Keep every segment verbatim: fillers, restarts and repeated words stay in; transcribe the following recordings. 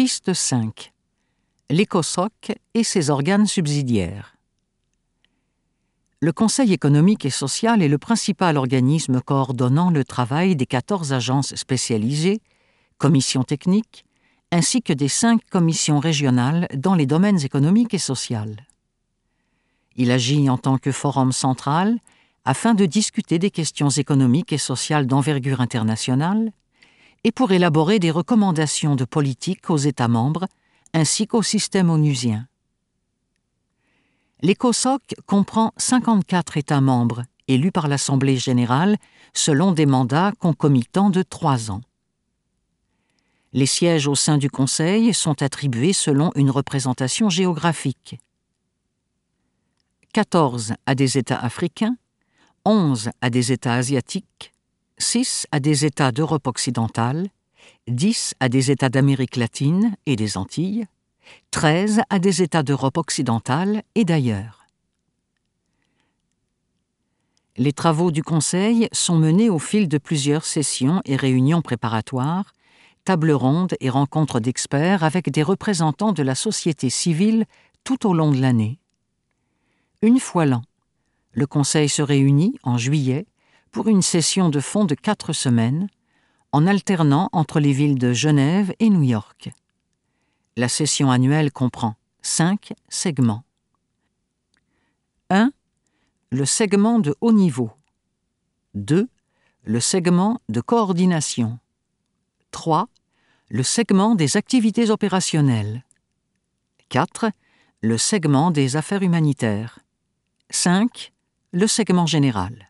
Piste cinq. L'ECOSOC et ses organes subsidiaires. Le Conseil économique et social est le principal organisme coordonnant le travail des quatorze agences spécialisées, commissions techniques, ainsi que des cinq commissions régionales dans les domaines économiques et sociaux. Il agit en tant que forum central afin de discuter des questions économiques et sociales d'envergure internationale et pour élaborer des recommandations de politique aux États membres ainsi qu'au système onusien. L'ECOSOC comprend cinquante-quatre États membres élus par l'Assemblée générale selon des mandats concomitants de trois ans. Les sièges au sein du Conseil sont attribués selon une représentation géographique. quatorze à des États africains, onze à des États asiatiques, six à des États d'Europe occidentale, dix à des États d'Amérique latine et des Antilles, treize à des États d'Europe occidentale et d'ailleurs. Les travaux du Conseil sont menés au fil de plusieurs sessions et réunions préparatoires, tables rondes et rencontres d'experts avec des représentants de la société civile tout au long de l'année. Une fois l'an, le Conseil se réunit en juillet pour une session de fond de quatre semaines, en alternant entre les villes de Genève et New York. La session annuelle comprend cinq segments. un. Le segment de haut niveau. deux. Le segment de coordination. trois. Le segment des activités opérationnelles. quatre. Le segment des affaires humanitaires. cinq. Le segment général.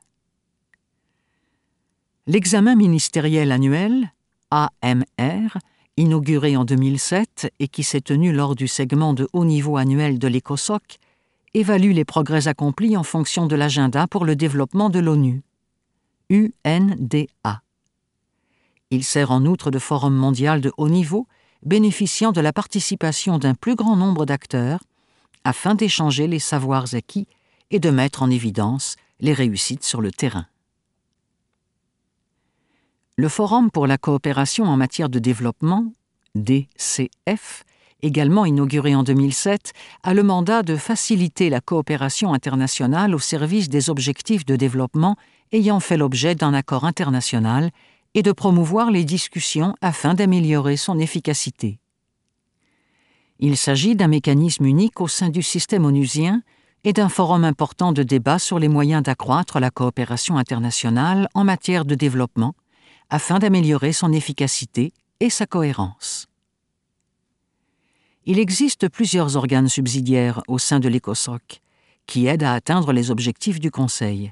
L'examen ministériel annuel, A M R, inauguré en deux mille sept et qui s'est tenu lors du segment de haut niveau annuel de l'ECOSOC, évalue les progrès accomplis en fonction de l'agenda pour le développement de l'ONU, U N D A. Il sert en outre de forum mondial de haut niveau, bénéficiant de la participation d'un plus grand nombre d'acteurs, afin d'échanger les savoirs acquis et de mettre en évidence les réussites sur le terrain. Le Forum pour la coopération en matière de développement, D C F, également inauguré en deux mille sept, a le mandat de faciliter la coopération internationale au service des objectifs de développement ayant fait l'objet d'un accord international et de promouvoir les discussions afin d'améliorer son efficacité. Il s'agit d'un mécanisme unique au sein du système onusien et d'un forum important de débat sur les moyens d'accroître la coopération internationale en matière de développement, afin d'améliorer son efficacité et sa cohérence. Il existe plusieurs organes subsidiaires au sein de l'ECOSOC qui aident à atteindre les objectifs du Conseil.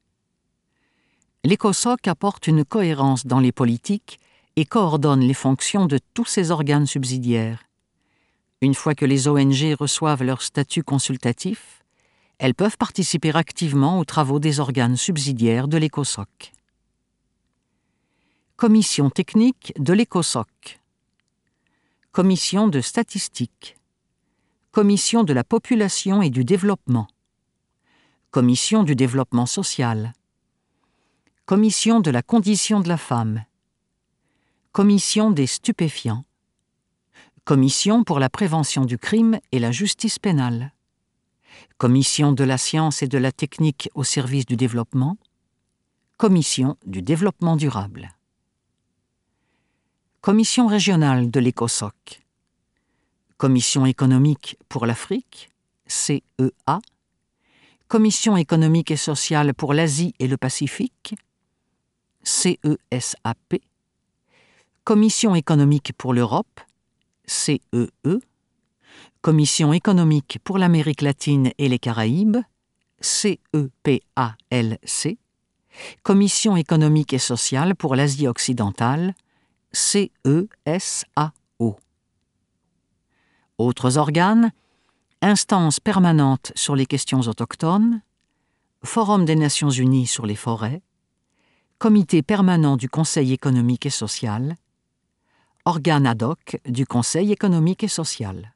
L'ECOSOC apporte une cohérence dans les politiques et coordonne les fonctions de tous ces organes subsidiaires. Une fois que les O N G reçoivent leur statut consultatif, elles peuvent participer activement aux travaux des organes subsidiaires de l'ECOSOC. Commission technique de l'ECOSOC. Commission de statistique. Commission de la population et du développement. Commission du développement social. Commission de la condition de la femme. Commission des stupéfiants. Commission pour la prévention du crime et la justice pénale. Commission de la science et de la technique au service du développement. Commission du développement durable. Commission régionale de l'ECOSOC. Commission économique pour l'Afrique, C E A. Commission économique et sociale pour l'Asie et le Pacifique, C E S A P. Commission économique pour l'Europe, C E E. Commission économique pour l'Amérique latine et les Caraïbes, C E P A L C. Commission économique et sociale pour l'Asie occidentale, C E S A O. Autres organes, Instance permanente sur les questions autochtones, Forum des Nations Unies sur les forêts, Comité permanent du Conseil économique et social, Organe ad hoc du Conseil économique et social.